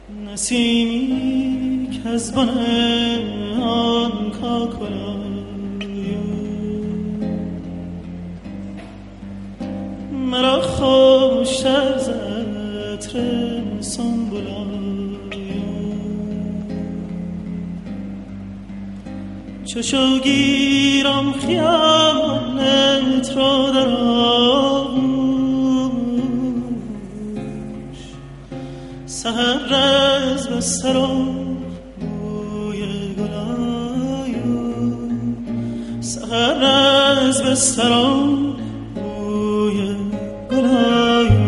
نسیمی که از بن آنکا کلایم مرا خوشتر ز عطر سنبلایم چو گیرم خیالت را در آغوش سحر از بستر و بوی گلایم سحر از بستر و بوی گلایم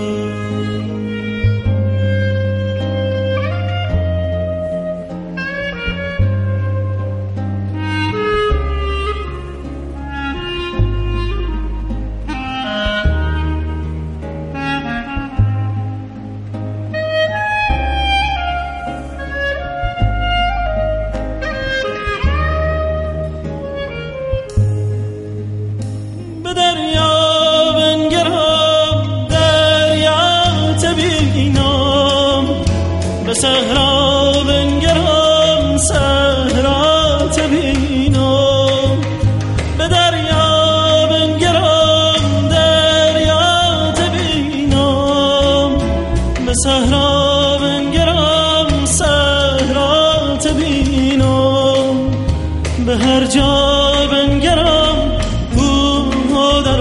صحرا بنگرم صحرا تبینم به دریا بنگرم دریا تبینم به صحرا بنگرم صحرا تبینم به هر جا بنگرم کوه در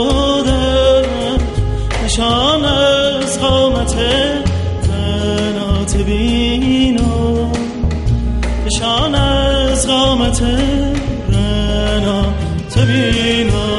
نشان از قامت بینم نشان از قامت رنا تبینم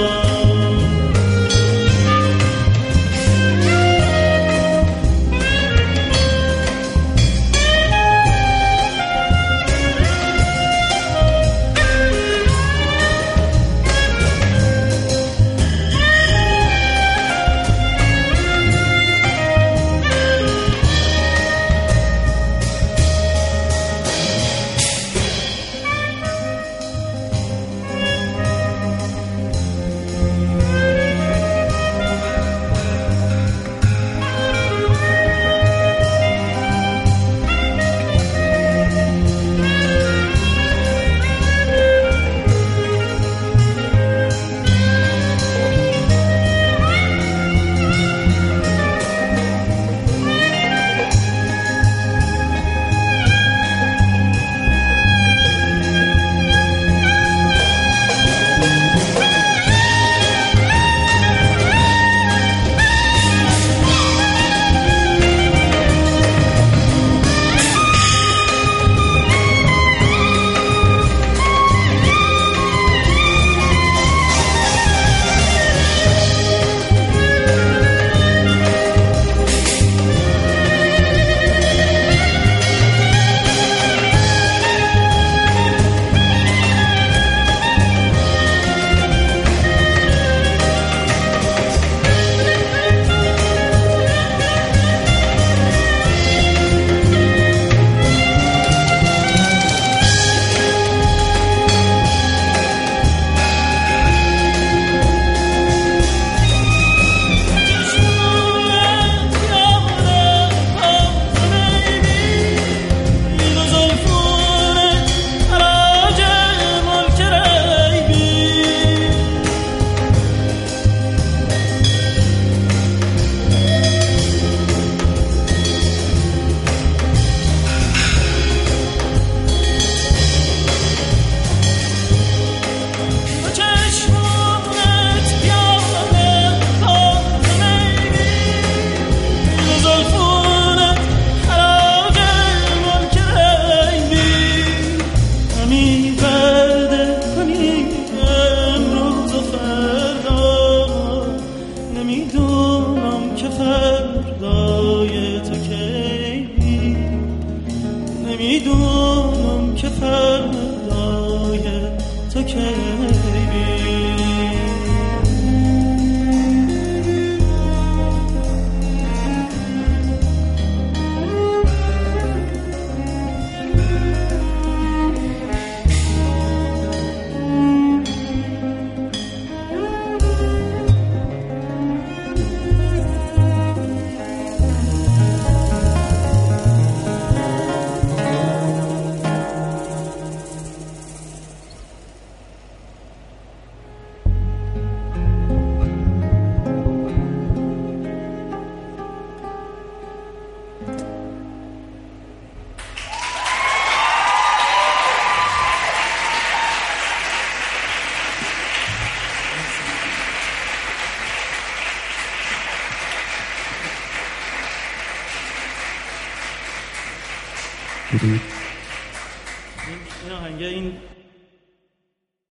نمیدونم که فردای تو کی می‌دونید. این آهنگ این